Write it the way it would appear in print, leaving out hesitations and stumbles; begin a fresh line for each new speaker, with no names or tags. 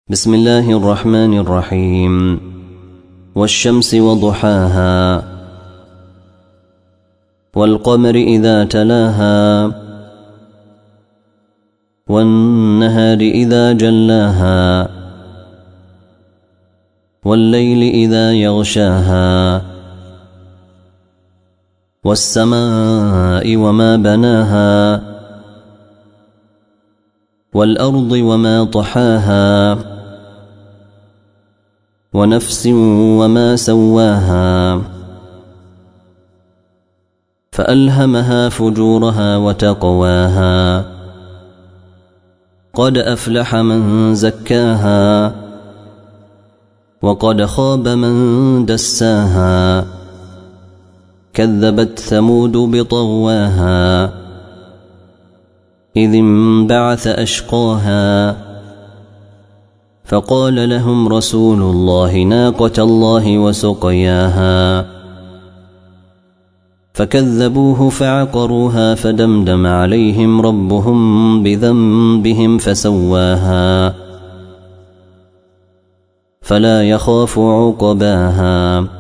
بسم الله الرحمن الرحيم. والشمس وضحاها والقمر إذا تلاها والنهار إذا جلاها والليل إذا يغشاها والسماء وما بناها والأرض وما طحاها ونفس وما سواها فألهمها فجورها وتقواها قد أفلح من زكاها وقد خاب من دساها كذبت ثمود بطغواها إذ انبعث أشقاها فقال لهم رسول الله ناقة الله وسقياها فكذبوه فعقروها فدمدم عليهم ربهم بذنبهم فسواها فلا يخاف عقباها